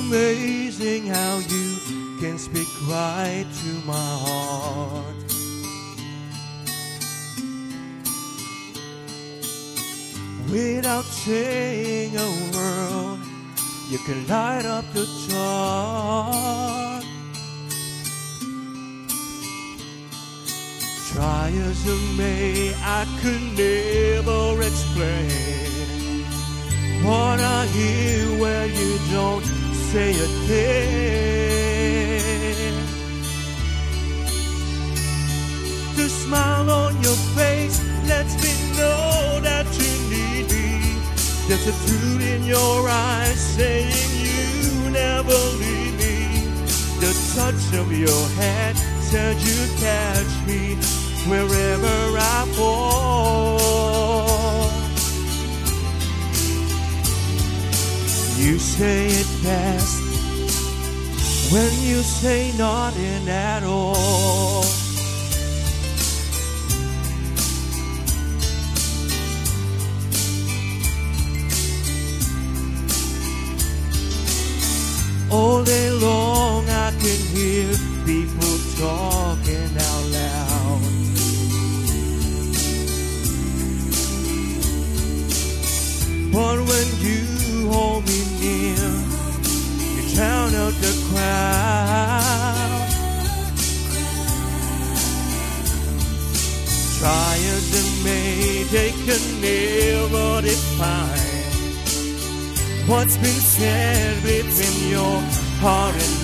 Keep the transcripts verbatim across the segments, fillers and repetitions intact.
amazing how you can speak right to my heart. Without saying a word, you can light up the dark. Try as I may, I could never explain what I hear when you don't say a thing. The smile on your face lets me know that you need me. There's a truth in your eyes saying you never leave me. The touch of your hand said you'd catch me wherever I fall. You say it best when you say nothing at all. All day long I can hear people talking out loud. But when you hold me near, you drown out the crowd. Try as they may, they can never define what's been said between your heart and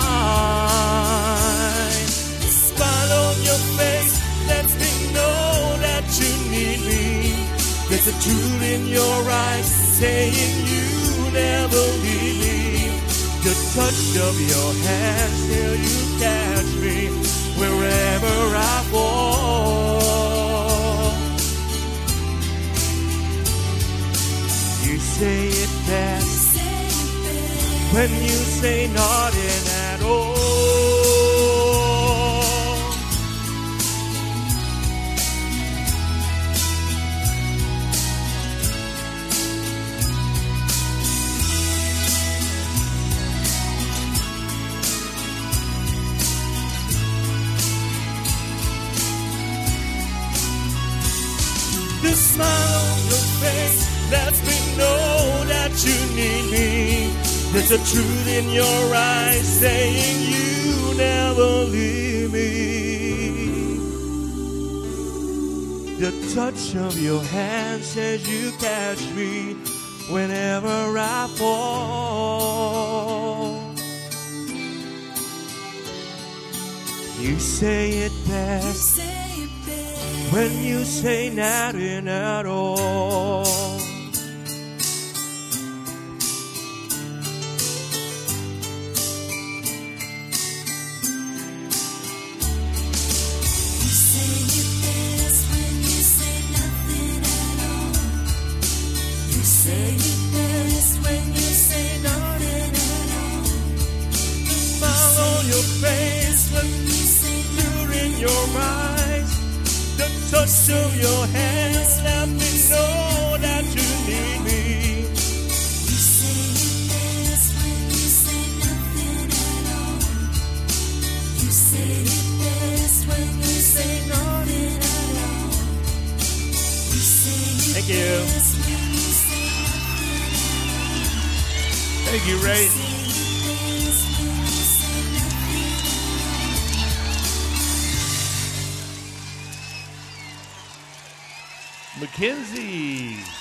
mine. The smile on your face lets me know that you need me. There's a truth in your eyes saying you never leave me. The touch of your hand till you catch me wherever I fall. You say it best when you say nothing at all. The smile on your face lets me know that you need me. There's a truth in your eyes saying you never leave me. The touch of your hand says you catch me whenever I fall. You say it best when you say nothing at all. You say it best when you say nothing at all. You say it best when you say nothing at all. The smile on your face, the truth in your eyes, the touch of your hands let me know that you need me. You say it best when you say nothing at all. You say it best when you say nothing at all. You say it Thank you. best when you say nothing at all. Thank you, Ray. You say it best when you say nothing at all. Mackenzie.